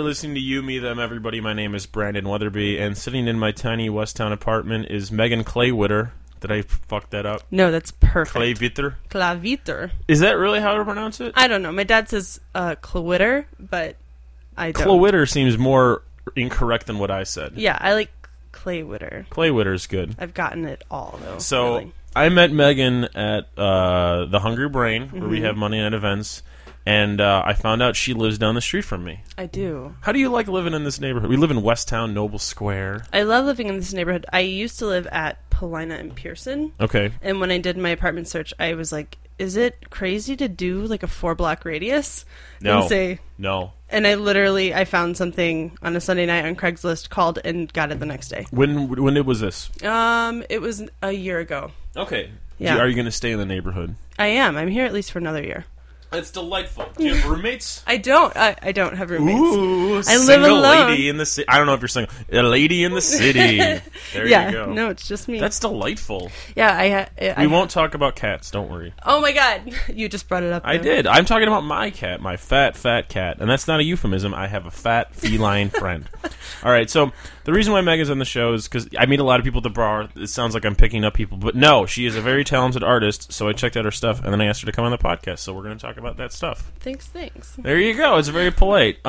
listening to You, Me, Them, Everybody. My name is Brandon Weatherby, and sitting in my tiny Westtown apartment is Megan Claywitter. Did I fuck that up? No, that's perfect. Claywitter? Claywitter. Is that really how to pronounce it? I don't know. My dad says Claywitter, but I don't. Claywitter seems more incorrect than what I said. Yeah, I like Claywitter. Claywitter's good. I've gotten it all, though. So, really. I met Megan at the Hungry Brain, where we have Monday night events, and I found out she lives down the street from me. I do. How do you like living in this neighborhood? We live in Westtown, Noble Square. I love living in this neighborhood. I used to live at Paulina and Pearson. Okay. And when I did my apartment search, I was like, is it crazy to do like a 4-block radius? No. And say, No. And I found something on a Sunday night on Craigslist, called, and got it the next day. When was this? It was a year ago. Okay. Yeah. Are you going to stay in the neighborhood? I am. I'm here at least for another year. It's delightful. Do you have roommates? I don't. I don't have roommates. Ooh, I single live alone. lady in the city. I don't know if you're single. A lady in the city. There Yeah. you go. No, it's just me. That's delightful. Yeah. We won't talk about cats. Don't worry. Oh my God! You just brought it up. I did. I'm talking about my cat, my fat cat. And that's not a euphemism. I have a fat feline friend. All right, so the reason why Megan's on the show is because I meet a lot of people at the bar. It sounds like I'm picking up people. But no, she is a very talented artist, so I checked out her stuff, and then I asked her to come on the podcast, so we're going to talk about that stuff. Thanks. There you go. It's very polite.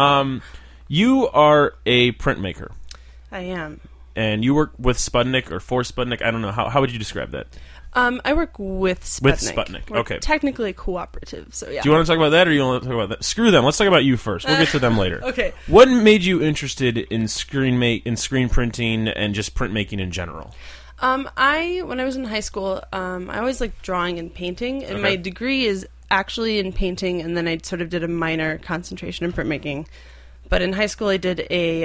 You are a printmaker. I am. And you work with Sputnik or for Sputnik. I don't know. How would you describe that? I work with Sputnik. With Sputnik, We're okay. technically cooperative, so yeah. Do you want to talk about that, or you want to talk about that? Screw them. Let's talk about you first. We'll get to them later. Okay. What made you interested in screen printing and just printmaking in general? When I was in high school, I always liked drawing and painting, and Okay. my degree is actually in painting, and then I sort of did a minor concentration in printmaking. But in high school, I did a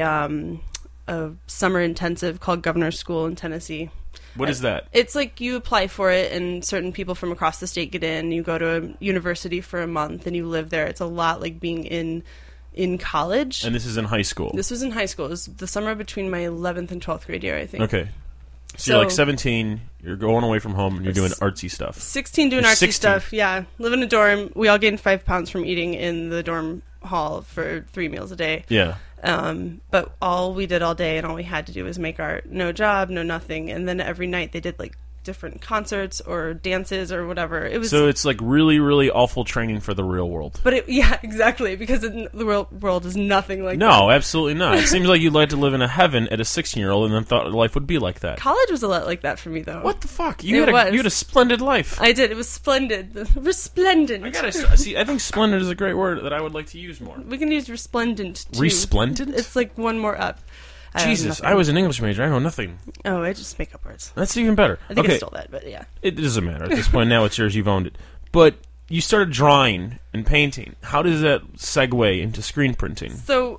summer intensive called Governor's School in Tennessee. What is that? It's like you apply for it, and certain people from across the state get in. You go to a university for a month, and you live there. It's a lot like being in college. And this is in high school? This was in high school. It was the summer between my 11th and 12th grade year, I think. Okay. So you're like 17, you're going away from home, and you're doing artsy stuff. 16 doing You're artsy 16. stuff, yeah. Live in a dorm. We all gained 5 pounds from eating in the dorm hall for 3 meals a day. Yeah. But all we did all day and all we had to do was make art. No job, no nothing. And then every night they did like different concerts or dances or whatever. It was So it's like really, really awful training for the real world. But yeah, exactly, because the real world is nothing like that. No, absolutely not. It seems like you'd like to live in a heaven at a 16-year-old and then thought life would be like that. College was a lot like that for me, though. What the fuck? You It had was. a splendid life. I did. It was splendid. Resplendent. I gotta see. I think splendid is a great word that I would like to use more. We can use resplendent, too. Resplendent? It's like one more up. Jesus, nothing. I was an English major. I know nothing. Oh, I just make up words. That's even better. I think okay. I stole that, but yeah. It doesn't matter. At this point now it's yours. You've owned it. But you started drawing and painting. How does that segue into screen printing? So,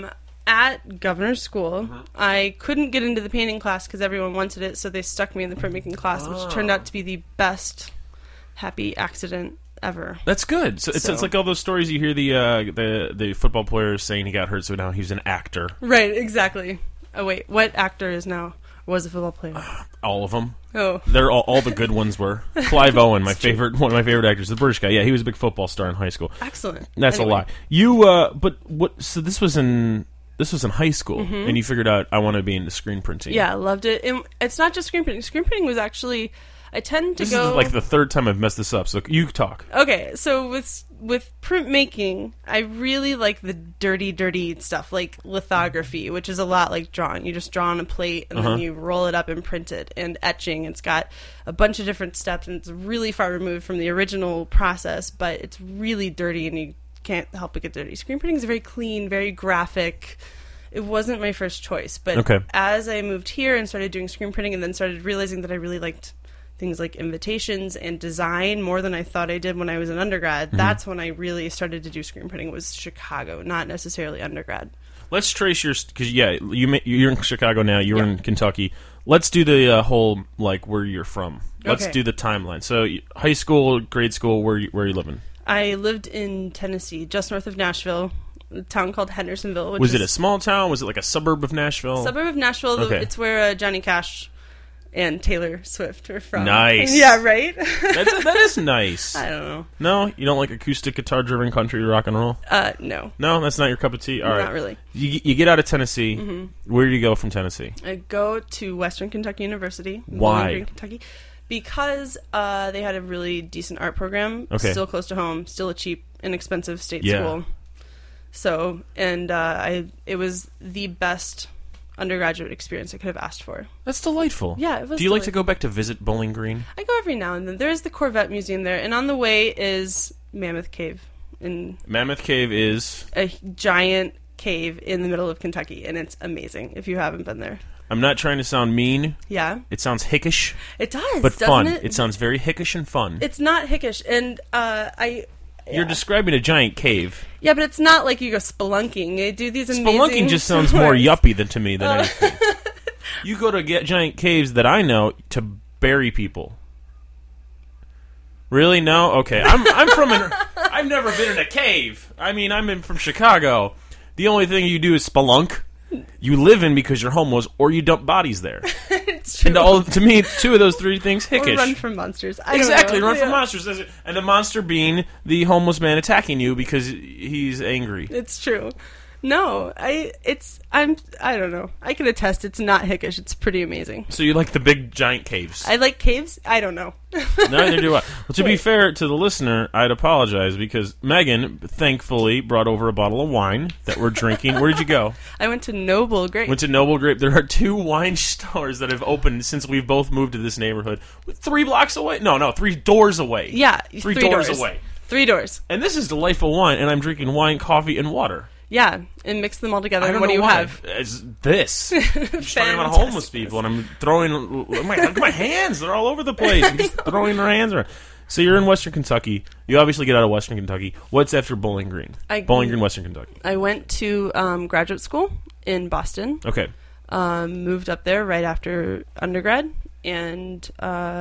at Governor's School, I couldn't get into the painting class because everyone wanted it, so they stuck me in the printmaking class, which turned out to be the best happy accident ever. That's good. So it's like all those stories you hear the football players saying he got hurt, so now he's an actor. Right, exactly. Oh, wait, what actor is now? Was a football player? All of them. Oh. They're all the good ones were. Clive Owen, one of my favorite actors, the British guy. Yeah, he was a big football star in high school. Excellent. That's Anyway. a lie. You, but what? So this was in high school, and you figured out I want to be into screen printing. Yeah, I loved it. And it's not just screen printing. Screen printing was actually, I tend to This go... is like the third time I've messed this up, so you talk. Okay, so with printmaking, I really like the dirty stuff, like lithography, which is a lot like drawing. You just draw on a plate, and then you roll it up and print it. And etching, it's got a bunch of different steps, and it's really far removed from the original process, but it's really dirty, and you can't help but get dirty. Screen printing is very clean, very graphic. It wasn't my first choice, but as I moved here and started doing screen printing and then started realizing that I really liked things like invitations and design more than I thought I did when I was an undergrad, that's when I really started to do screen printing. It was Chicago, not necessarily undergrad. Let's trace your... Because, yeah, you're in Chicago now. You were in Kentucky. Let's do the whole, like, where you're from. Let's do the timeline. So, high school, grade school, where are you living? I lived in Tennessee, just north of Nashville, a town called Hendersonville. Was it a small town? Was it like a suburb of Nashville? Suburb of Nashville. Okay. It's where Johnny Cash and Taylor Swift are from. Nice. Yeah, right? That is nice. I don't know. No? You don't like acoustic guitar-driven country rock and roll? No. No? That's not your cup of tea? All right. Not really. You get out of Tennessee. Where do you go from Tennessee? I go to Western Kentucky University. Why? Bowling Green, Kentucky. Because they had a really decent art program. Okay. Still close to home. Still a cheap, inexpensive state Yeah. school. So, and it was the best undergraduate experience I could have asked for. That's delightful. Yeah, it was Do you like to delightful. go back to visit Bowling Green? I go every now and then. There's the Corvette Museum there, and on the way is Mammoth Cave, in Mammoth Cave is... a giant cave in the middle of Kentucky, and it's amazing if you haven't been there. I'm not trying to sound mean. Yeah, It sounds hickish, it does, but doesn't fun. it? It sounds very hickish and fun. It's not hickish, and You're describing a giant cave. Yeah, but it's not like you go spelunking. They do these amazing Spelunking just sounds more tours. yuppie to me than anything. You go to get giant caves that I know to bury people. Really? No? Okay. I'm from an... I've never been in a cave. I mean, from Chicago. The only thing you do is spelunk. You live in because you're homeless, or you dump bodies there. It's true. And to me, two of those three things, Or hickish. run from monsters. I don't Exactly, know. run from Yeah. monsters. And the monster being the homeless man attacking you because he's angry. It's true. No, I don't know. I can attest it's not hickish. It's pretty amazing. So you like the big giant caves. I like caves. I don't know. Neither do I. Well, to be fair to the listener, I'd apologize because Megan, thankfully, brought over a bottle of wine that we're drinking. Where did you go? I went to Noble Grape. Went to Noble Grape. There are 2 wine stores that have opened since we've both moved to this neighborhood. 3 blocks away? No, 3 doors away. Yeah, 3 doors away. 3 doors. And this is delightful wine, and I'm drinking wine, coffee, and water. Yeah, and mix them all together. I don't And what know do you why. have? It's this. I'm just talking about Fantastic. homeless people, and I'm throwing... Look at my hands. They're all over the place. I'm just throwing their hands around. So you're in Western Kentucky. You obviously get out of Western Kentucky. What's after Bowling Green? Bowling Green, Western Kentucky. I went to graduate school in Boston. Okay. Moved up there right after undergrad, and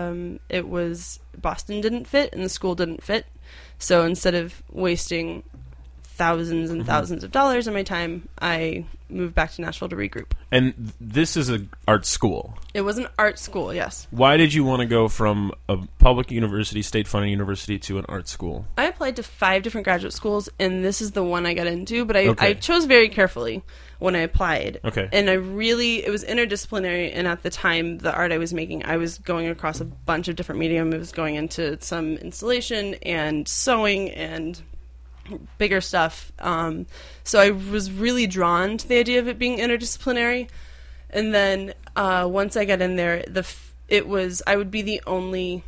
it was Boston didn't fit and the school didn't fit. So instead of wasting thousands and thousands of dollars of my time, I moved back to Nashville to regroup. And this is an art school. It was an art school, yes. Why did you want to go from a public university, state-funded university, to an art school? I applied to 5 different graduate schools, and this is the one I got into, but I Okay. chose very carefully when I applied. Okay. And it was interdisciplinary, and at the time, the art I was making, I was going across a bunch of different medium. It was going into some installation and sewing and bigger stuff. So I was really drawn to the idea of it being interdisciplinary. And then once I got in there, I would be the only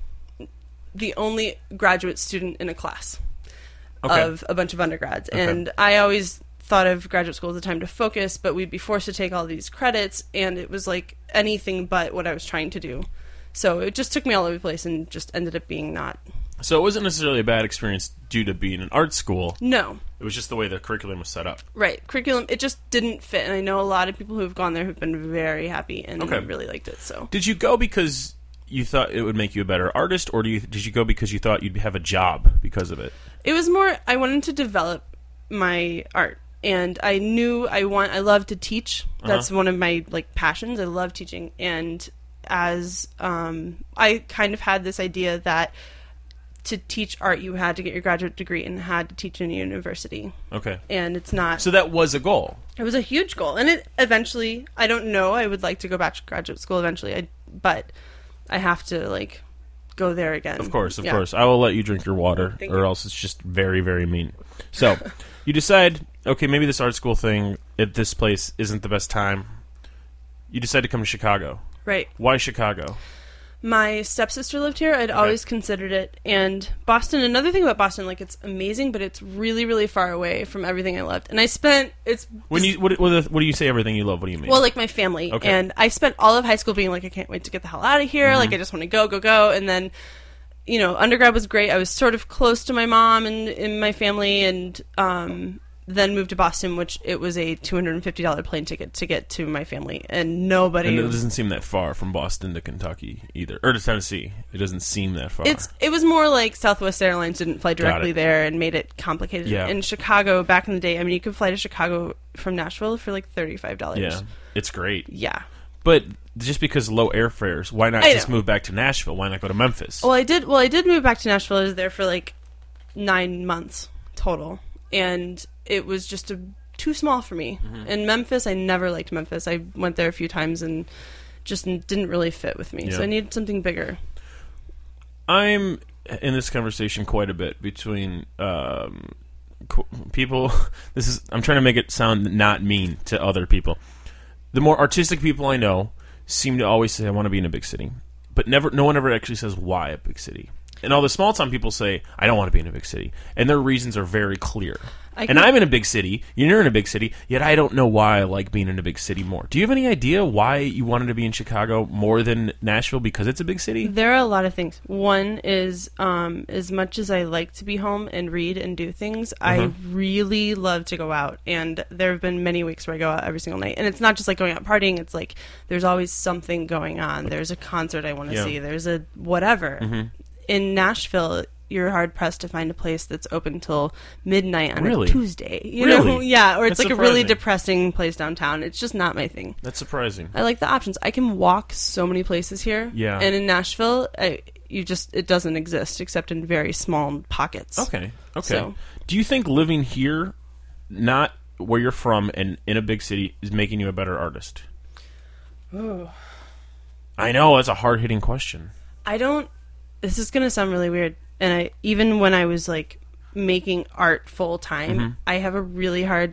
graduate student in a class of a bunch of undergrads. Okay. And I always thought of graduate school as a time to focus, but we'd be forced to take all these credits, and it was like anything but what I was trying to do. So it just took me all over the place and just ended up being not. So it wasn't necessarily a bad experience due to being an art school. No. It was just the way the curriculum was set up. Right. Curriculum, it just didn't fit. And I know a lot of people who've gone there who've been very happy and really liked it. So Did you go because you thought it would make you a better artist, or did you go because you thought you'd have a job because of it? it was more, I wanted to develop my art. And I knew I love to teach. That's one of my passions. I love teaching. And as I kind of had this idea that to teach art, you had to get your graduate degree and had to teach in a university. Okay. And it's not. So that was a goal. It was a huge goal. And it eventually, I don't know, I would like to go back to graduate school eventually. But I have to, go there again. Of course. Yeah. I will let you drink your water, Thank or you. else it's just very, very mean. So you decide, okay, maybe this art school thing at this place isn't the best time. You decide to come to Chicago. Right. Why Chicago? My stepsister lived here. I'd always considered it. And Boston, another thing about Boston, it's amazing, but it's really, really far away from everything I loved. And I spent, What do you say everything you love? What do you mean? well, my family. Okay. And I spent all of high school being I can't wait to get the hell out of here. I just want to go. And then, undergrad was great. I was sort of close to my mom and my family, and then moved to Boston, which it was a $250 plane ticket to get to my family, and nobody. And it doesn't seem that far from Boston to Kentucky either, or to Tennessee. It doesn't seem that far. It was more like Southwest Airlines didn't fly directly it. there and made it complicated. Yeah. In Chicago, back in the day, you could fly to Chicago from Nashville for $35. Yeah, it's great. Yeah. But just because low airfares, why not I just know. move back to Nashville? Why not go to Memphis? Well, I did move back to Nashville. I was there for like 9 months total, and it was just too small for me. In Memphis, I never liked Memphis. I went there a few times and just didn't really fit with me. Yeah. So I needed something bigger. I'm in this conversation quite a bit between people. I'm trying to make it sound not mean to other people. The more artistic people I know seem to always say, I want to be in a big city. But no one ever actually says why a big city. And all the small town people say, I don't want to be in a big city. And their reasons are very clear. And I'm in a big city, you're in a big city, yet I don't know why I like being in a big city more. Do you have any idea why you wanted to be in Chicago more than Nashville because it's a big city? There are a lot of things. One is, as much as I like to be home and read and do things, I really love to go out. And there have been many weeks where I go out every single night. And it's not just like going out partying. It's like there's always something going on. There's a concert I want to see. There's a whatever. In Nashville, you're hard-pressed to find a place that's open till midnight on a Tuesday. You know? Yeah, or it's That's like a really depressing place downtown. It's just not my thing. That's surprising. I like the options. I can walk so many places here. Yeah. And in Nashville, it doesn't exist except in very small pockets. Okay. So, do you think living here, not where you're from and in a big city, is making you a better artist? Ooh. I know, that's a hard-hitting question. This is going to sound really weird. And even when I was like making art full time, I have a really hard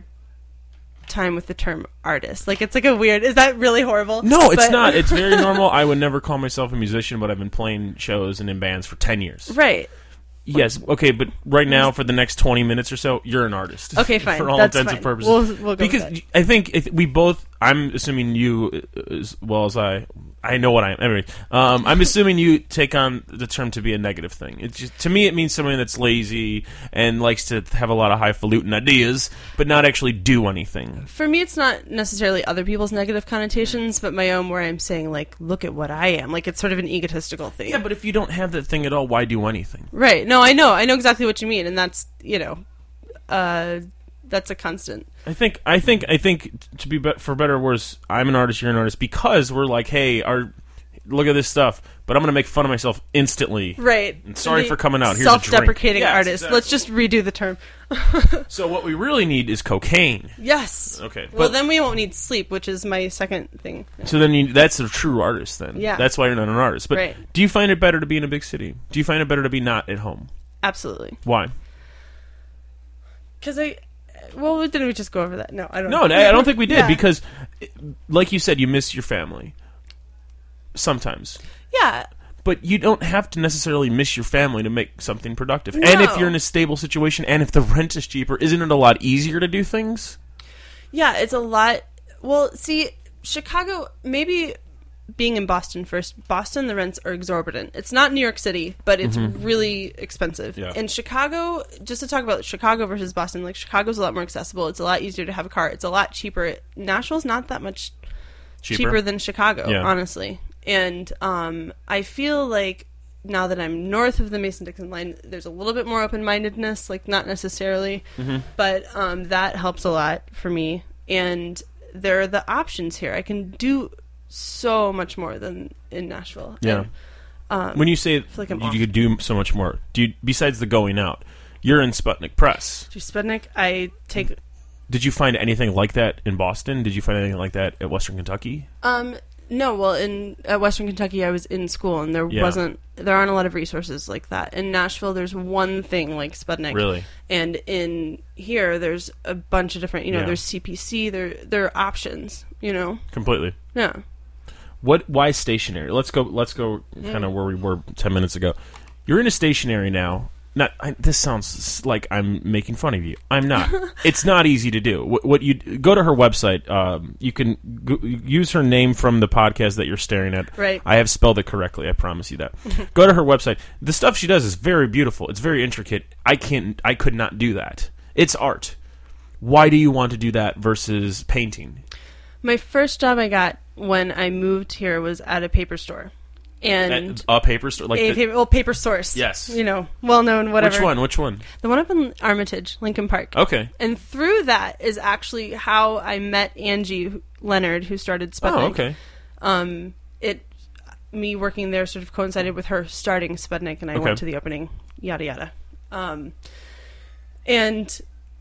time with the term artist. Like, it's like is that really horrible? No, it's not. It's very normal. I would never call myself a musician, but I've been playing shows and in bands for 10 years. Right. Yes, okay, but right now, for the next 20 minutes or so, you're an artist. Okay, fine. For all That's intents fine. and purposes. We'll go because with that. I think if we both, I'm assuming you, as well as I know what I am. Anyway, I'm assuming you take on the term to be a negative thing. It's just, to me, it means someone that's lazy and likes to have a lot of highfalutin ideas, but not actually do anything. For me, it's not necessarily other people's negative connotations, but my own, where I'm saying, like, look at what I am. Like, it's sort of an egotistical thing. Yeah, but if you don't have that thing at all, why do anything? Right. No, I know exactly what you mean, and that's, that's a constant. I think to be for better or worse, I'm an artist, you're an artist, because we're like, hey, look at this stuff, but I'm going to make fun of myself instantly. Right. And sorry for coming out. Here's a drink. Self-deprecating Yes, artist. exactly. Let's just redo the term. So what we really need is cocaine. Yes. Okay. Well, then we won't need sleep, which is my second thing. So then that's a true artist then. Yeah. That's why you're not an artist. But Right. Do you find it better to be in a big city? Do you find it better to be not at home? Absolutely. Why? Because didn't we just go over that? No, I don't No, know. I don't think we did Yeah. because, like you said, you miss your family. Sometimes. Yeah. But you don't have to necessarily miss your family to make something productive. No. And if you're in a stable situation and if the rent is cheaper, isn't it a lot easier to do things? Yeah, it's a lot. Well, see, Chicago, maybe being in Boston first. Boston, the rents are exorbitant. It's not New York City, but it's really expensive. Yeah. In Chicago, just to talk about Chicago versus Boston, like, Chicago's a lot more accessible. It's a lot easier to have a car. It's a lot cheaper. Nashville's not that much cheaper than Chicago, honestly. And I feel like now that I'm north of the Mason-Dixon line, there's a little bit more open-mindedness, like, not necessarily, but that helps a lot for me. And there are the options here. I can do so much more than in Nashville. Yeah. And, when you say like I'm you could do so much more, besides the going out, you're in Sputnik Press. through Sputnik, I take... Did you find anything like that in Boston? Did you find anything like that at Western Kentucky? No, well, at Western Kentucky, I was in school, and there aren't a lot of resources like that. In Nashville, there's one thing like Sputnik. Really? And in here, there's a bunch of different, there's CPC, there are options, Completely. Yeah. Why stationary? Let's go kind of where we were 10 minutes ago. You're in a stationary now. This sounds like I'm making fun of you. I'm not. It's not easy to do. What you go to her website. You can use her name from the podcast that you're staring at. Right. I have spelled it correctly. I promise you that. Go to her website. The stuff she does is very beautiful. It's very intricate. I could not do that. It's art. Why do you want to do that versus painting? My first job I got when I moved here was at a paper store. And a paper store? Paper Source. Yes. Well-known, whatever. Which one? The one up in Armitage, Lincoln Park. Okay. And through that is actually how I met Angie Leonard, who started Sputnik. Oh, okay. Me working there sort of coincided with her starting Sputnik, and I went to the opening, yada yada. And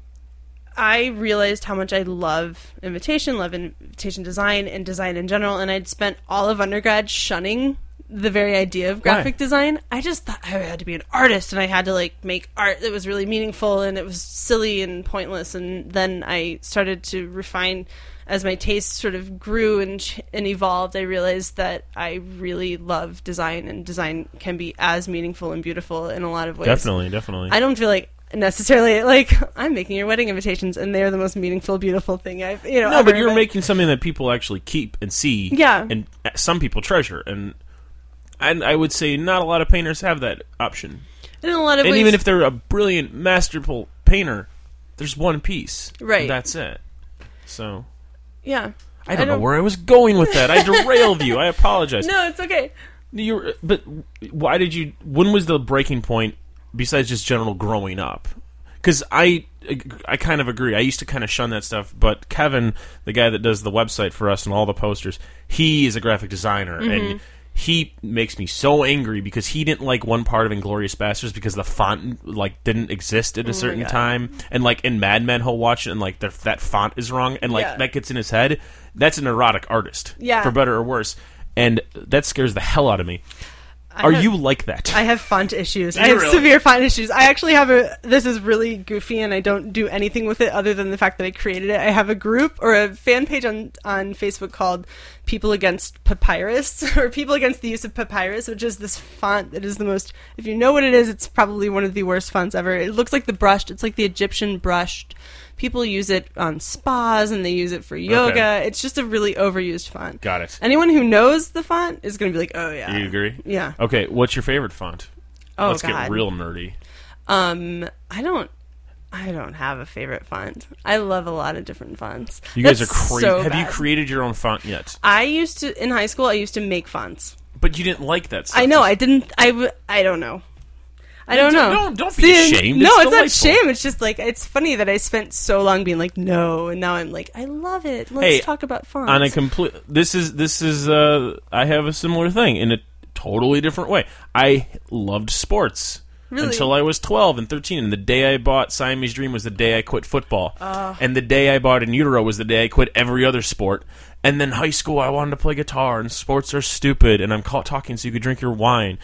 I realized how much I love invitation design, and design in general, and I'd spent all of undergrad shunning the very idea of graphic design. I just thought I had to be an artist, and I had to like make art that was really meaningful, and it was silly and pointless. And then I started to refine as my taste sort of grew and evolved. I realized that I really love design, and design can be as meaningful and beautiful in a lot of ways. Definitely. I don't feel like necessarily like I'm making your wedding invitations and they're the most meaningful, beautiful thing I've no, but you're making something that people actually keep and see. Yeah, and some people treasure, and I would say not a lot of painters have that option. In a lot of ways, and even if they're a brilliant, masterful painter, there's one piece, right? That's it. So yeah, I don't know where I was going with that. I derailed you. I apologize. No, it's okay. But why did you? When was the breaking point? Besides just general growing up, because I kind of agree. I used to kind of shun that stuff, but Kevin, the guy that does the website for us and all the posters, he is a graphic designer, and he makes me so angry because he didn't like one part of Inglourious Basterds because the font like didn't exist at a certain time, and like in Mad Men he'll watch it and like that font is wrong, and like that gets in his head. That's an erotic artist, for better or worse, and that scares the hell out of me. Are you like that? I have font issues. I have severe font issues. I actually have this is really goofy, and I don't do anything with it other than the fact that I created it. I have a group or a fan page on Facebook called People Against Papyrus, or People Against the Use of Papyrus, which is this font that is the most, if you know what it is, it's probably one of the worst fonts ever. It looks like it's like the Egyptian brushed. People use it on spas, and they use it for yoga. Okay. It's just a really overused font. Got it. Anyone who knows the font is going to be like, oh, yeah. You agree? Yeah. Okay, what's your favorite font? Oh, Let's get real nerdy. I don't have a favorite font. I love a lot of different fonts. You guys are crazy. So have you created your own font yet? In high school, I used to make fonts. But you didn't like that stuff. I know, I didn't, I don't know. I don't know. Don't be ashamed. No, it's not shame. It's just like, it's funny that I spent so long being like, no, and now I'm like, I love it. Let's talk about fonts. On a complete, this is I have a similar thing in a totally different way. I loved sports. Really? Until I was 12 and 13, and the day I bought Siamese Dream was the day I quit football. And the day I bought In Utero was the day I quit every other sport. And then high school, I wanted to play guitar, and sports are stupid, and I'm talking so you could drink your wine.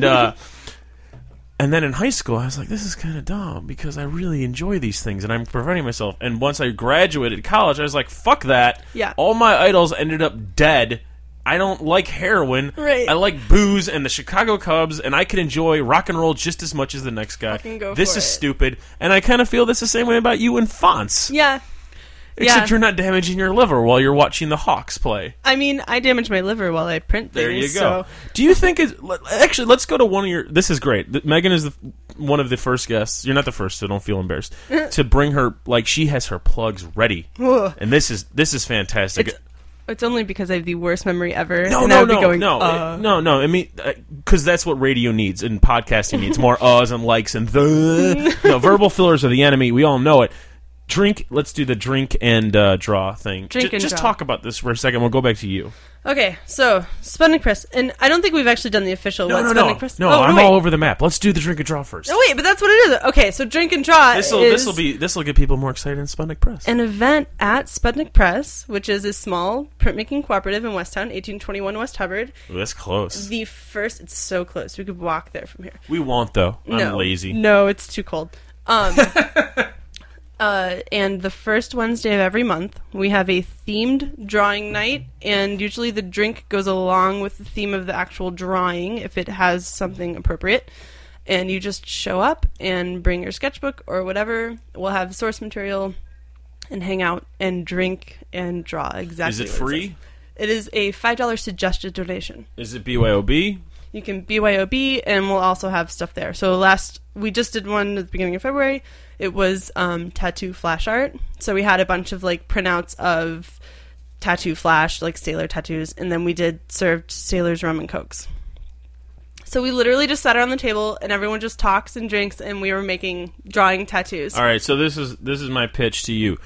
And then in high school, I was like, this is kind of dumb because I really enjoy these things and I'm preventing myself. And once I graduated college, I was like, fuck that. Yeah. All my idols ended up dead. I don't like heroin. Right. I like booze and the Chicago Cubs, and I can enjoy rock and roll just as much as the next guy. This is stupid. And I kind of feel this the same way about you and fonts. Yeah. Except you're not damaging your liver while you're watching the Hawks play. I mean, I damage my liver while I print things. There you So. go. Do you think actually, let's go to one of your... This is great. Megan is one of the first guests. You're not the first, so don't feel embarrassed. To bring her... Like, she has her plugs ready. And this is fantastic. It's only because I have the worst memory ever. No. I mean, because that's what radio needs and podcasting needs. More uhs and likes and the... No, verbal fillers are the enemy. We all know it. Let's do the drink and draw thing. Just talk about this for a second. We'll go back to you. Okay, so Sputnik Press, and I don't think we've actually done the official Sputnik Press. No, I'm all over the map. Let's do the drink and draw first. Oh wait, but that's what it is. Okay, so drink and draw this will get people more excited in Sputnik Press. An event at Sputnik Press, which is a small printmaking cooperative in Westtown, 1821 West Hubbard. Ooh, that's close. It's so close. We could walk there from here. We won't though. I'm lazy. No, it's too cold. And the first Wednesday of every month, we have a themed drawing night, and usually the drink goes along with the theme of the actual drawing if it has something appropriate. And you just show up and bring your sketchbook or whatever. We'll have source material and hang out and drink and draw exactly. Is it free? It is a $5 suggested donation. Is it BYOB? You can BYOB, and we'll also have stuff there. So we just did one at the beginning of February. It was tattoo flash art. So we had a bunch of like printouts of tattoo flash, like sailor tattoos, and then we served sailors rum and cokes. So we literally just sat around the table and everyone just talks and drinks, and we were drawing tattoos. All right, so this is my pitch to you.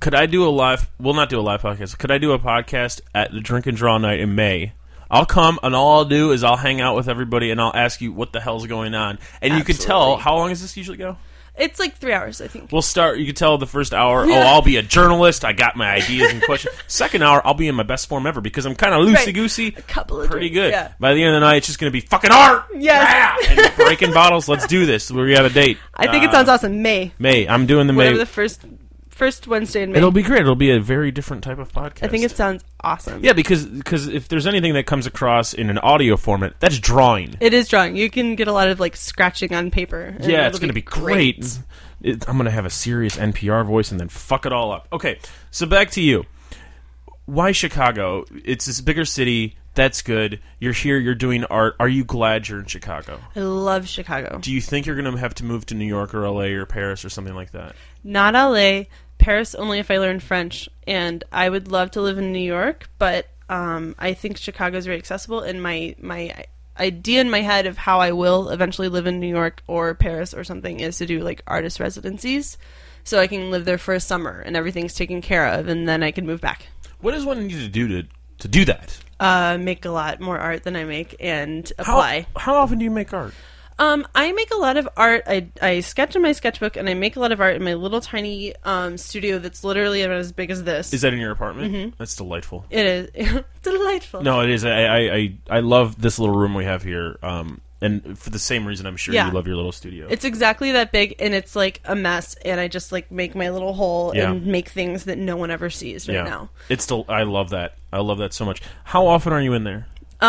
Could I do a live... Well, not do a live podcast. Could I do a podcast at the Drink and Draw night in May? I'll come, and all I'll do is I'll hang out with everybody, and I'll ask you what the hell's going on. And you can tell... How long does this usually go? It's like 3 hours, I think. We'll start... You can tell the first hour, I'll be a journalist. I got my ideas and questions. Second hour, I'll be in my best form ever because I'm kind of loosey-goosey. A couple of pretty drinks, good. Yeah. By the end of the night, it's just going to be fucking art! Yes. Yeah! And breaking bottles. Let's do this. We have a date. I think it sounds awesome. May. I'm doing the May. Whatever the first Wednesday in May. It'll be great. It'll be a very different type of podcast. I think it sounds awesome. Yeah, because if there's anything that comes across in an audio format, that's drawing. It is drawing. You can get a lot of like scratching on paper. Yeah, it's going to be great. I'm going to have a serious NPR voice and then fuck it all up. Okay, so back to you. Why Chicago? It's this bigger city. That's good. You're here. You're doing art. Are you glad you're in Chicago? I love Chicago. Do you think you're going to have to move to New York or LA or Paris or something like that? Not LA. Paris only if I learn French. And I would love to live in New York, but I think Chicago is very accessible. And my idea in my head of how I will eventually live in New York or Paris or something is to do like artist residencies, so I can live there for a summer and everything's taken care of, and then I can move back. What does one need to do to do that? Make a lot more art than I make and apply. How often do you make art? I make a lot of art. I sketch in my sketchbook, and I make a lot of art in my little tiny studio that's literally about as big as this. Is that in your apartment? Mm-hmm. That's delightful. It is. Delightful. No, it is. I love this little room we have here, and for the same reason I'm sure you love your little studio. It's exactly that big, and it's like a mess, and I just like make my little hole and make things that no one ever sees now. I love that. I love that so much. How often are you in there?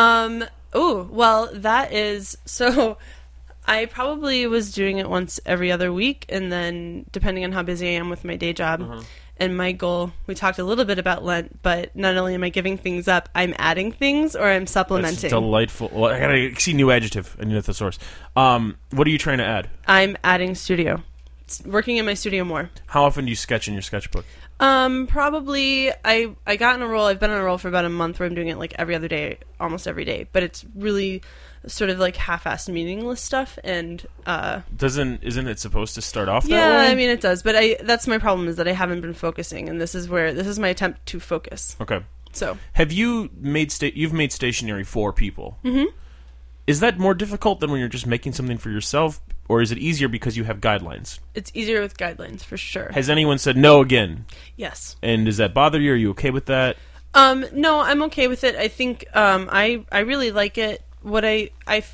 That is so... I probably was doing it once every other week, and then depending on how busy I am with my day job and my goal, we talked a little bit about Lent, but not only am I giving things up, I'm adding things or I'm supplementing. That's delightful. Well, I gotta see new adjective and the source. What are you trying to add? I'm adding studio. Working in my studio more. How often do you sketch in your sketchbook? Probably I got in a role. I've been on a roll for about a month where I'm doing it like every other day, almost every day, but it's really sort of like half-assed meaningless stuff, and isn't it supposed to start off that way? Yeah, I mean it does, but that's my problem, is that I haven't been focusing, and this is my attempt to focus. Okay. So have you you've made stationery for people? Mm-hmm. Is that more difficult than when you're just making something for yourself, or is it easier because you have guidelines? It's easier with guidelines, for sure. Has anyone said no again? Yes. And does that bother you? Are you okay with that? No, I'm okay with it. I think I really like it. You're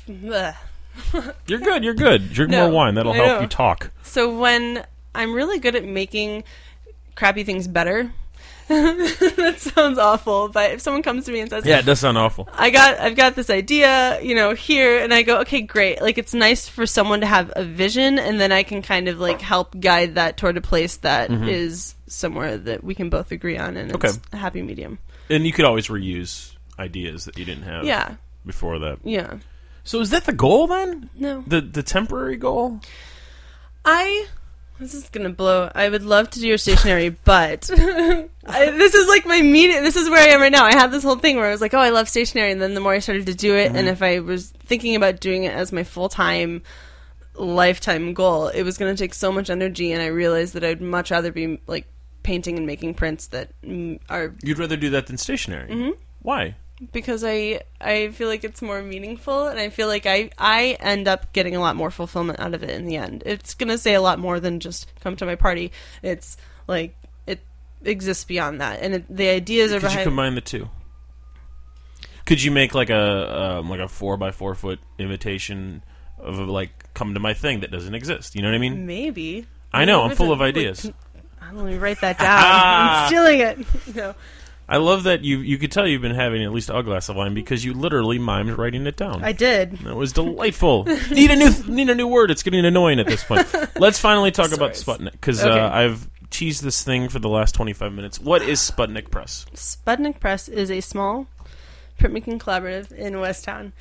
good. Drink more wine. That'll help you talk. So when I'm really good at making crappy things better, that sounds awful, but if someone comes to me and says, yeah, it does sound awful. I've got this idea, here, and I go, okay, great. Like, it's nice for someone to have a vision, and then I can kind of like help guide that toward a place that is somewhere that we can both agree on, and it's a happy medium. And you could always reuse ideas that you didn't have before that. Yeah. So is that the goal then? No. The temporary goal? This is gonna blow. I would love to do your stationery, but this is like my media. This is where I am right now. I had this whole thing where I was like, "Oh, I love stationery," and then the more I started to do it, and if I was thinking about doing it as my full-time, lifetime goal, it was gonna take so much energy, and I realized that I'd much rather be like painting and making prints that are. You'd rather do that than stationery. Mm-hmm. Why? Because I feel like it's more meaningful, and I feel like I end up getting a lot more fulfillment out of it in the end. It's going to say a lot more than just come to my party. It's like, it exists beyond that. And the ideas are behind... Could you combine the two? Could you make like a 4x4 foot invitation of like, come to my thing that doesn't exist? You know what I mean? Maybe. I know, I'm full of ideas. Let me write that down. I'm stealing it. No. I love that you could tell you've been having at least a glass of wine because you literally mimed writing it down. I did. That was delightful. Need a new word. It's getting annoying at this point. Let's finally talk about Sputnik, because I've teased this thing for the last 25 minutes. What is Sputnik Press? Sputnik Press is a small printmaking collaborative in Westtown.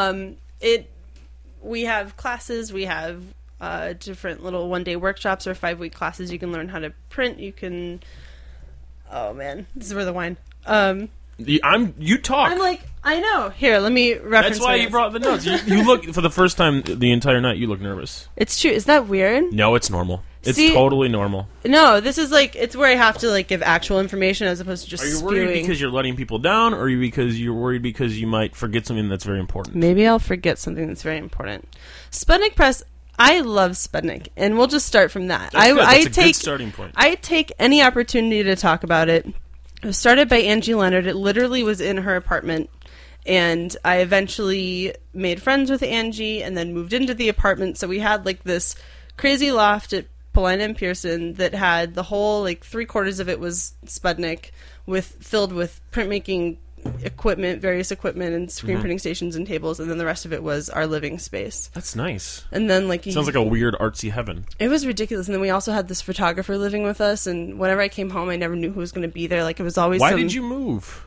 We have classes. We have different little one-day workshops or 5-week classes. You can learn how to print. You can... Oh man, this is where the wine. You talk. I'm like, I know. Here, let me reference. That's why you brought the notes. You look, for the first time the entire night, you look nervous. It's true. Is that weird? No, it's normal. It's See, totally normal. No, this is like, it's where I have to like give actual information as opposed to just Are you spewing. worried because you're letting people down, or are you because you're worried because you might forget something that's very important? Maybe I'll forget something that's very important. Sputnik Press, I love Sputnik, and we'll just start from that. That's good. That's a good starting point. I take any opportunity to talk about it. It was started by Angie Leonard. It literally was in her apartment, and I eventually made friends with Angie and then moved into the apartment. So we had like this crazy loft at Paulina and Pearson that had the whole, like, 3/4 of it was Sputnik, filled with printmaking equipment, various equipment, and screen printing stations and tables, and then the rest of it was our living space. That's nice. And then, like, Sounds like a weird artsy heaven. it was ridiculous. And then we also had this photographer living with us, and whenever I came home, I never knew who was going to be there. Like, it was always Why did you move?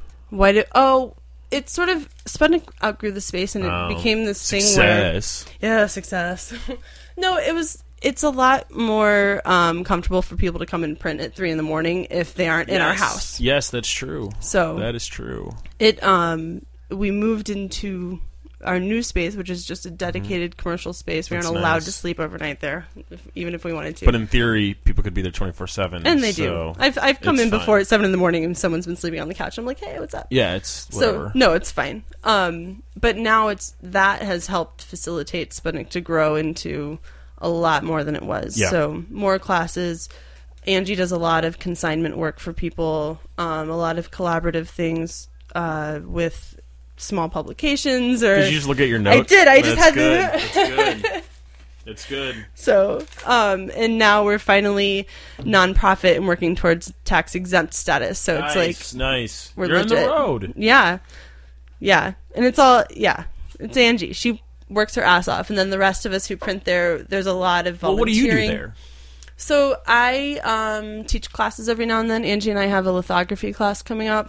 It sort of, Sputnik outgrew the space, and it became this thing where... Success. Yeah, success. No, it's a lot more comfortable for people to come and print at 3 a.m. if they aren't in our house. Yes, that's true. So that is true. We moved into our new space, which is just a dedicated commercial space. We aren't allowed to sleep overnight there, even if we wanted to. But in theory, people could be there 24/7. And they do. I've come in before at 7 a.m. and someone's been sleeping on the couch. I'm like, hey, what's up? Yeah, it's whatever. So, no, it's fine. But now that has helped facilitate Sputnik to grow into a lot more than it was. Yeah. So more classes. Angie does a lot of consignment work for people, a lot of collaborative things with small publications. Did you just look at your notes? I did. I just had good. to. That's good. It's good. So, and now we're finally nonprofit and working towards tax exempt status. So nice, it's like nice. We're You're legit. on the road. Yeah, and it's all It's Angie. She works her ass off, and then the rest of us who print there's a lot of volunteering. Well, what do you do there? So I teach classes every now and then. Angie and I have a lithography class coming up,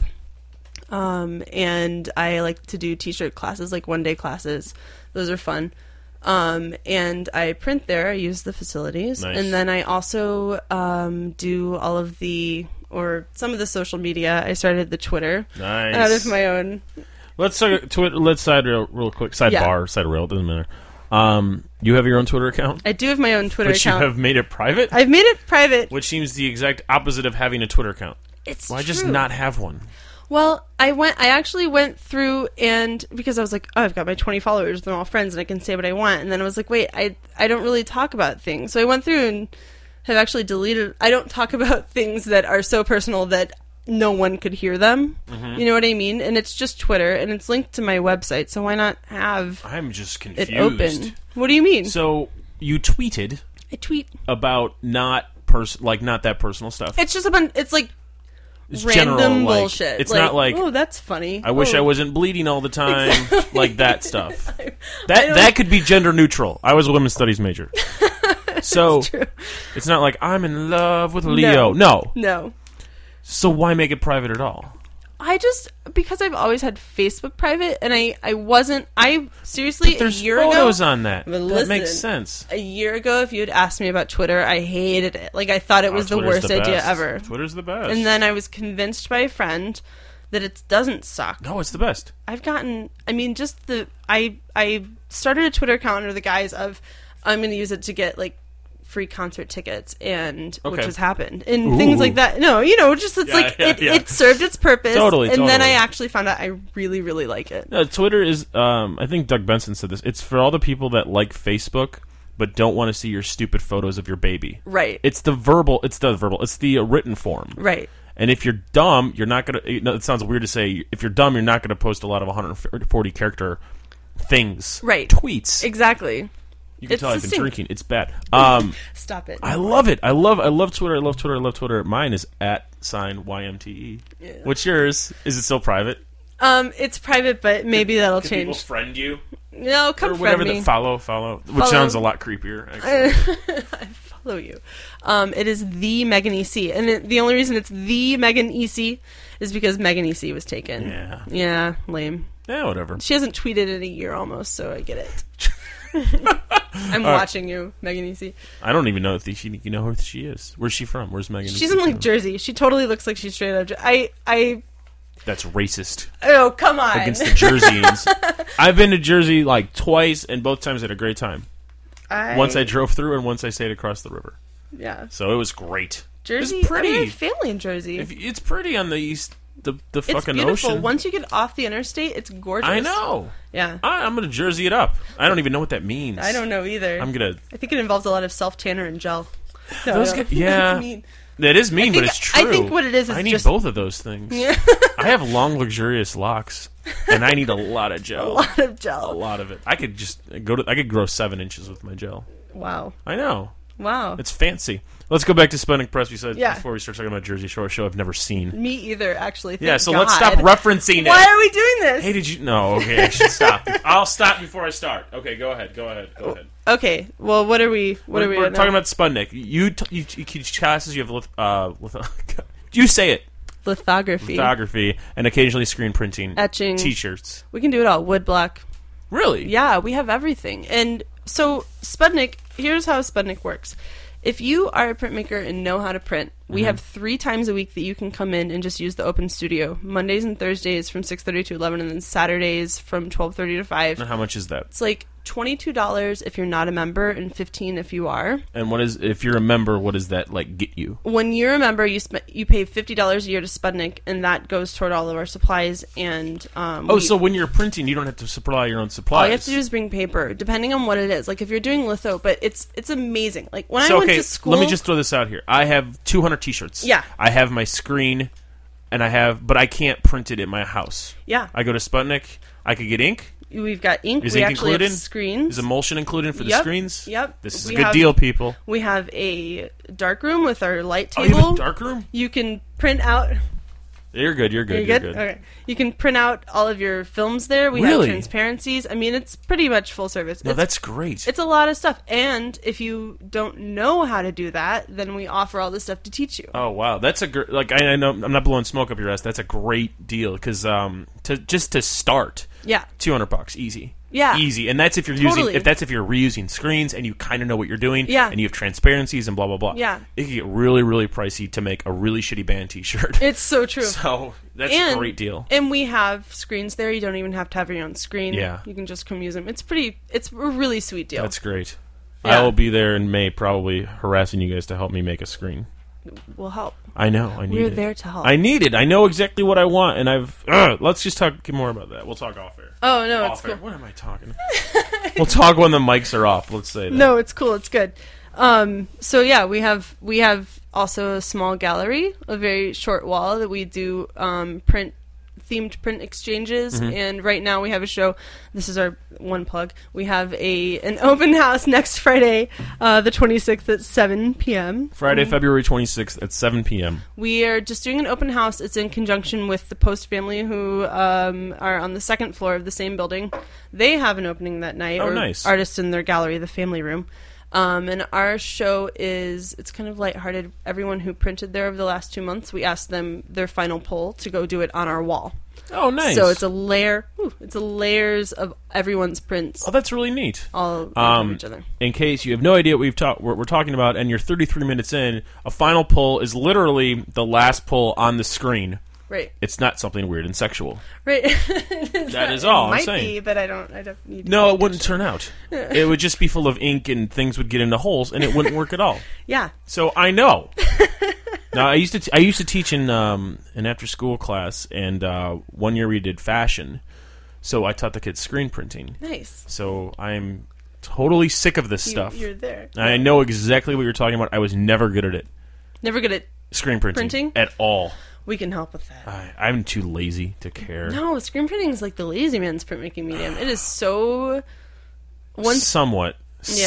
and I like to do t-shirt classes, like one-day classes. Those are fun. And I print there. I use the facilities, nice. And then I also do all of some of the social media. I started the Twitter. Nice. Out of my own. Let's side rail real quick. Side rail, doesn't matter. You have your own Twitter account? I do have my own Twitter account. But you have made it private? I've made it private. Which seems the exact opposite of having a Twitter account. Why just not have one? Well, I actually went through, and because I was like, oh, I've got my 20 followers, they're all friends, and I can say what I want. And then I was like, wait, I don't really talk about things. So I went through and have actually deleted. I don't talk about things that are so personal that no one could hear them. Mm-hmm. You know what I mean? And it's just Twitter, and it's linked to my website, so why not have I'm just confused. it open? What do you mean? So you tweeted I tweet about not that personal stuff. It's just it's like it's random general, bullshit. It's not like, oh, that's funny. I wish I wasn't bleeding all the time, like that stuff. That could be gender neutral. I was a women's studies major. So it's not like I'm in love with Leo. No. So why make it private at all? Because I've always had Facebook private, and I seriously, but there's a year ago... There's photos on that. That listen, makes sense. A year ago, if you had asked me about Twitter, I hated it. Like, I thought it was the worst idea ever. Twitter's the best. And then I was convinced by a friend that it doesn't suck. No, it's the best. I started a Twitter account under the guise of, I'm going to use it to get, like, free concert tickets, and which has happened, and things like that. No, it served its purpose. Totally. Then I actually found out I really, really like it. Twitter is, I think Doug Benson said this. It's for all the people that like Facebook but don't want to see your stupid photos of your baby. Right. It's the written form. Right. And if you're dumb, you're not gonna. It sounds weird to say. If you're dumb, you're not gonna post a lot of 140 character things. Right. Tweets. Exactly. You can tell I've been drinking. It's bad. Stop it. I love it. I love Twitter. I love Twitter. Mine is @YMTE. Yeah. What's yours? Is it still private? It's private, but maybe that'll change. People friend you? No, come or whatever. Friend me. Follow. Which sounds a lot creepier. Actually. I follow you. It is the Megan EC, and the only reason it's the Megan EC is because Megan EC was taken. Yeah, lame. Yeah, whatever. She hasn't tweeted in a year almost, so I get it. I'm watching you, Megan EC. I don't even know if you know who she is. Where's she from? Where's Megan? She's in like Jersey. She totally looks like she's straight up. That's racist. Oh, come on. Against the Jerseyans. I've been to Jersey like twice, and both times I had a great time. Once I drove through, and once I stayed across the river. Yeah. So it was great. Jersey, it's pretty. I have family in Jersey. It's pretty on the east, the It's fucking beautiful. ocean. Once you get off the interstate, it's gorgeous. I know. Yeah. I'm gonna Jersey it up. I don't even know what that means. I don't know either. I think it involves a lot of self-tanner and gel. No, Those no. yeah. That's mean. That is mean, but it's true. I think what it is I need just both of those things. Yeah. I have long, luxurious locks, and I need a lot of a gel. lot of gel. A lot of it. I could just I could grow 7 inches with my gel. Wow. I know. Wow. It's fancy. Let's go back to Sputnik Press. We said Yeah. before we start talking about Jersey Shore, a show I've never seen. Me either, actually. Yeah, Thank so God. let's stop referencing it. Why are we doing this? Hey, did you? No, okay, I should stop. I'll stop before I start. Okay, go ahead. Okay, well, what are we? We're talking about Sputnik. You teach classes. You have you say it. Lithography and occasionally screen printing, etching, T-shirts. We can do it all. Woodblock. Really? Yeah, we have everything. And so Sputnik. Here's how Sputnik works. If you are a printmaker and know how to print, we have 3 times a week that you can come in and just use the open studio. Mondays and Thursdays from 6:30 to 11, and then Saturdays from 12:30 to 5. And how much is that? It's like $22 if you're not a member, and $15 if you are. And if you're a member, what does that get you? When you're a member, you pay $50 a year to Sputnik, and that goes toward all of our supplies. And so when you're printing, you don't have to supply your own supplies. All you have to do is bring paper, depending on what it is. Like if you're doing litho, but it's amazing. Like when I went to school, let me just throw this out here. I have 200 T-shirts. Yeah, I have my screen, but I can't print it at my house. Yeah, I go to Sputnik. I could get ink. We've got ink. Is we ink actually included? Have screens. Is emulsion included for the screens? Yep. This is a good deal, people. We have a dark room with our light Oh, table. you have a dark room? You can print out. You're good. You're good. Okay. You can print out all of your films there. We have transparencies. I mean, it's pretty much full service. No, that's great. It's a lot of stuff. And if you don't know how to do that, then we offer all this stuff to teach you. Oh, wow. That's a great... I know I'm not blowing smoke up your ass. That's a great deal because to start... Yeah. $200 easy. Yeah. Easy. And that's if you're if you're reusing screens and you kind of know what you're doing. Yeah. And you have transparencies and blah, blah, blah. Yeah. It can get really, really pricey to make a really shitty band t-shirt. It's so true. So that's a great deal. And we have screens there. You don't even have to have your own screen. Yeah. You can just come use them. It's a really sweet deal. That's great. Yeah. I will be there in May probably harassing you guys to help me make a screen. We'll help. I know. I need it. We're there to help. I need it. I know exactly what I want, and let's just talk more about that. We'll talk off air. Oh, no, it's cool. What am I talking? We'll talk when the mics are off. Let's say that. No, it's cool. It's good. So yeah, we have also a small gallery, a very short wall that we do themed print exchanges, and right now we have a show. This is our one plug. We have an open house next Friday, the 26th at 7 p.m. Friday, February 26th at 7 p.m. We are just doing an open house. It's in conjunction with the Post family, who are on the second floor of the same building. They have an opening that night. Oh, nice. Artists in their gallery, the family room. And our show it's kind of lighthearted. Everyone who printed there over the last 2 months, we asked them their final pull to go do it on our wall. Oh, nice. So it's a layers of everyone's prints. Oh, that's really neat. All of each other. In case you have no idea what we're talking about, and you're 33 minutes in, a final pull is literally the last pull on the screen. Right. It's not something weird and sexual. Right. That is all I'm saying. Might be, but I don't need to. No, it wouldn't turn out. It would just be full of ink and things would get into holes, and it wouldn't work at all. Yeah. So I know. Now I used to teach in an after school class, and 1 year we did fashion. So I taught the kids screen printing. Nice. So I'm totally sick of this stuff. You're there. I know exactly what you're talking about. I was never good at it. Never good at screen printing at all. We can help with that. I'm too lazy to care. No, screen printing is like the lazy man's printmaking medium. It is so... Somewhat.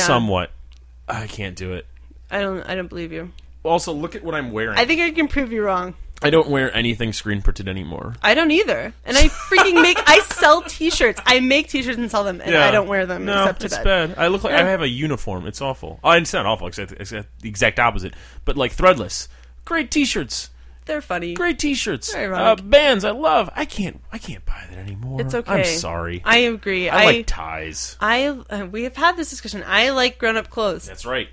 I can't do it. I don't believe you. Also, look at what I'm wearing. I think I can prove you wrong. I don't wear anything screen printed anymore. I don't either. And I freaking I sell t-shirts. I make t-shirts and sell them, and I don't wear them except to it's bed. Bad. I look like I have a uniform. It's awful. Oh, it's not awful, except the exact opposite. But like threadless. Great t-shirts. They're funny. Great t-shirts. Ironic. Bands I love. I can't buy that anymore. It's okay. I'm sorry. I agree. I like ties. We have had this discussion. I like grown-up clothes. That's right.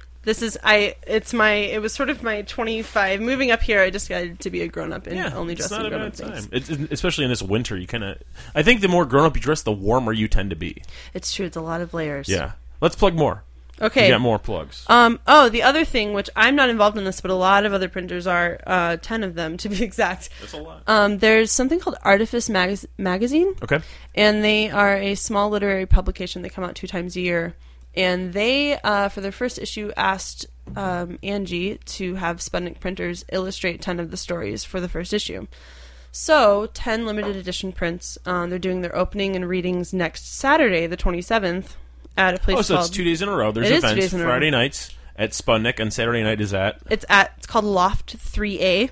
It was sort of my 25. Moving up here, I decided to be a grown-up and only dress in grown-up things. Especially in this winter, I think the more grown-up you dress, the warmer you tend to be. It's true. It's a lot of layers. Yeah. Let's plug more. Okay. You got more plugs. The other thing, which I'm not involved in this, but a lot of other printers are, 10 of them to be exact. That's a lot. There's something called Artifice Magazine. Okay. And they are a small literary publication. They come out 2 times a year. And they, for their first issue, asked Angie to have Sputnik printers illustrate 10 of the stories for the first issue. So, 10 limited edition prints. They're doing their opening and readings next Saturday, the 27th, at a place so called... it's 2 days in a row. There's It is 2 events days in a row. Friday nights at Sputnik, and Saturday night is at... It's called Loft 3A,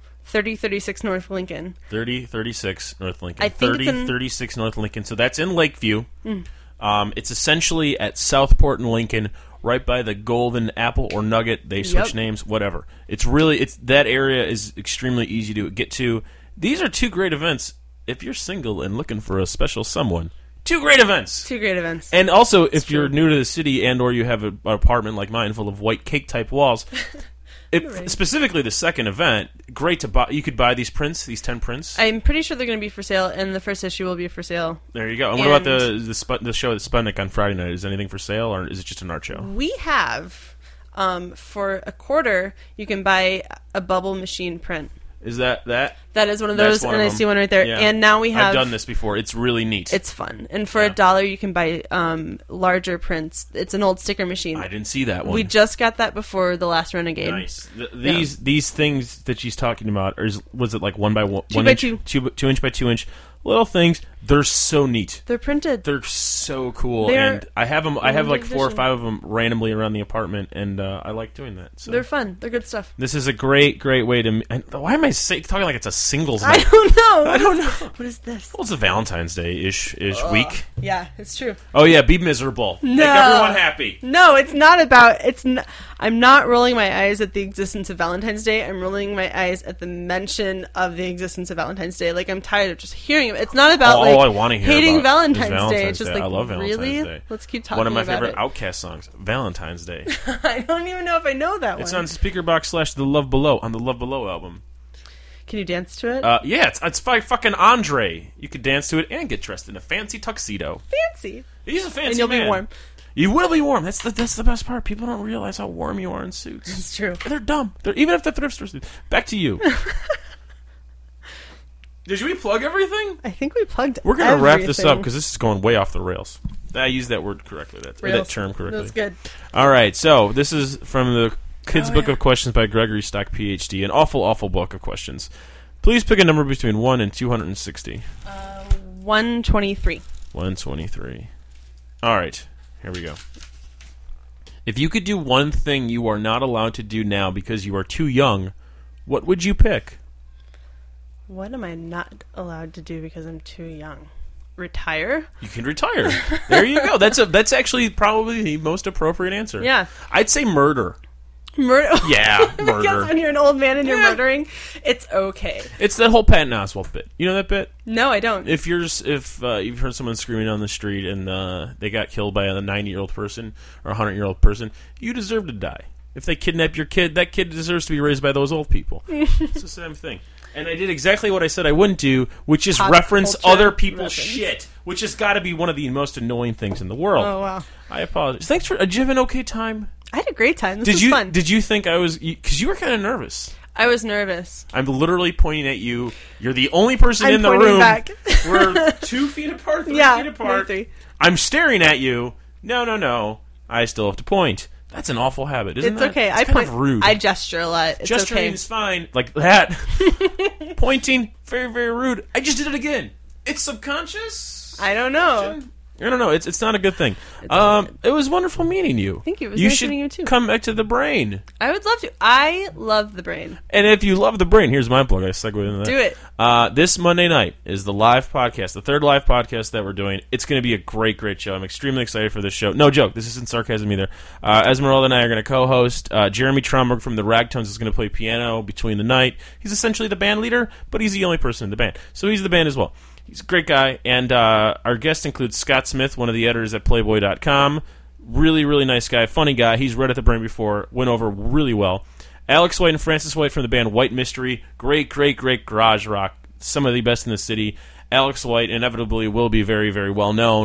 3036 North Lincoln. 3036 North Lincoln. I think 3036 North Lincoln. So that's in Lakeview. It's essentially at Southport and Lincoln, right by the Golden Apple or Nugget. They switch names, whatever. It's that area is extremely easy to get to. These are 2 great events. If you're single and looking for a special someone, 2 great events. 2 great events. And also, if you're new to the city and or you have an apartment like mine full of white cake-type walls, specifically the second event, great to buy. You could buy these prints, these 10 prints. I'm pretty sure they're going to be for sale, and the first issue will be for sale. There you go. And what about the show at Sputnik on Friday night? Is anything for sale, or is it just an art show? We have, for a quarter, you can buy a bubble machine print. Is that? That is one of those, and I see one right there. Yeah. And now we have... I've done this before. It's really neat. It's fun. And for $1, you can buy larger prints. It's an old sticker machine. I didn't see that one. We just got that before The Last Renegade. Nice. These things that she's talking about, was it like 1 by 1? 2 by 2. 2 inch by 2 inch. Little things. They're so neat. They're printed. They're so cool, and I have them. I have like 4 or 5 of them randomly around the apartment, and I like doing that. So. They're fun. They're good stuff. This is a great way to. Why am I talking like it's a singles night? I don't know. What is this? Well, it's a Valentine's Day ish week. Yeah, it's true. Oh yeah, be miserable. No. Make everyone happy. No, it's not about. I'm not rolling my eyes at the existence of Valentine's Day. I'm rolling my eyes at the mention of the existence of Valentine's Day. Like, I'm tired of just hearing it. It's not about I want to hear hating about Valentine's Day. It's just like, I love Valentine's really? Day. Let's keep talking about it. One of my about favorite Outkast songs, Valentine's Day. I don't even know if I know that It's one. on Speakerbox / The Love Below on the Love Below album. Can you dance to it? Yeah, it's by fucking Andre. You could dance to it and get dressed in a fancy tuxedo. Fancy. He's a fancy man. And you'll be warm. You will be warm. That's the best part. People don't realize how warm you are in suits. It's true. They're dumb. Even if they're thrift store suits. Back to you. Did we plug everything? I think we plugged We're going to wrap this up everything. because this is going way off the rails. I used that word correctly. That term correctly. That's good. All right. So this is from the Kids Book of Questions by Gregory Stock, PhD. An awful, awful book of questions. Please pick a number between 1 and 260. 123. 123. All right. Here we go. If you could do one thing you are not allowed to do now because you are too young, what would you pick? What am I not allowed to do because I'm too young? Retire? You can retire. There you go. That's actually probably the most appropriate answer. Yeah. I'd say murder. Murder? Yeah, murder. Because when you're an old man and you're murdering, it's okay. It's that whole Patton Oswalt bit. You know that bit? No, I don't. If you've heard someone screaming on the street and they got killed by a 90-year-old person or a 100-year-old person, you deserve to die. If they kidnap your kid, that kid deserves to be raised by those old people. It's the same thing. And I did exactly what I said I wouldn't do, which is reference other people's shit, which has got to be one of the most annoying things in the world. Oh, wow. I apologize. Thanks for... Did you have an okay time? I had a great time. This was fun. Did you think I was... Because you were kind of nervous. I was nervous. I'm literally pointing at you. You're the only person in the room. Back. We're 2 feet apart, 3 feet apart. 3. I'm staring at you. No. I still have to point. That's an awful habit, isn't it? It's okay. It's I kind point. of rude. I gesture a lot. It's Gesturing okay. is fine. Like that. Pointing, very, very rude. I just did it again. It's subconscious. I don't know. I don't know. It's not a good thing. It was wonderful meeting you. Thank you. It was nice meeting you too. Come back to the Brain. I would love to. I love the Brain. And if you love the Brain, here's my plug. I segue into that. Do it. This Monday night is the live podcast, the third live podcast that we're doing. It's going to be a great, great show. I'm extremely excited for this show. No joke. This isn't sarcasm either. Esmeralda and I are going to co-host. Jeremy Tromberg from the Ragtones is going to play piano between the night. He's essentially the band leader, but he's the only person in the band. So he's the band as well. He's a great guy, and our guest includes Scott Smith, one of the editors at Playboy.com. Really, really nice guy, funny guy. He's read at the Brain before, went over really well. Alex White and Francis White from the band White Mystery. Great, great, great garage rock. Some of the best in the city. Alex White inevitably will be very, very well known.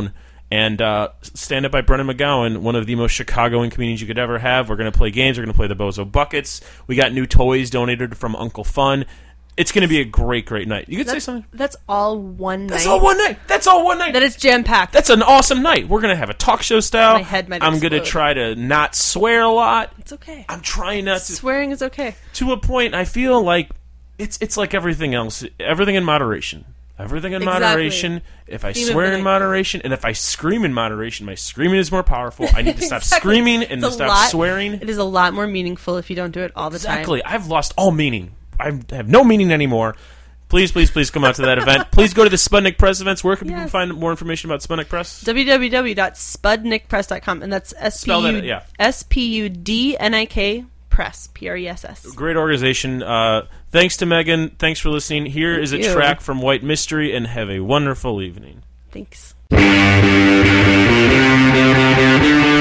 And Stand Up by Brennan McGowan, one of the most Chicagoan comedians you could ever have. We're going to play games. We're going to play the Bozo Buckets. We got new toys donated from Uncle Fun. It's going to be a great, great night. You could say something? That's all one night. That's all one night. That's all one night. That is jam-packed. That's an awesome night. We're going to have a talk show style. My head might I'm going to explode. try to not swear a lot. It's okay. I'm trying not to. Swearing is okay. To a point, I feel like it's like everything else. Everything in moderation. Everything in Exactly. moderation. If I Theme swear of the in night. moderation, and if I scream in moderation, my screaming is more powerful. I need to stop Exactly. screaming and It's to a stop lot- swearing. It is a lot more meaningful if you don't do it all the time. Exactly. I've lost all meaning. I have no meaning anymore. Please, please, please come out to that event. Please go to the Spudnik Press events. Where can people Yes. find more information about Spudnik Press? www.spudnikpress.com, and that's Spell that, yeah. SPUDNIK Press, PRESS. Great organization. Thanks to Megan. Thanks for listening. Here is a you. track from White Mystery, and have a wonderful evening. Thanks.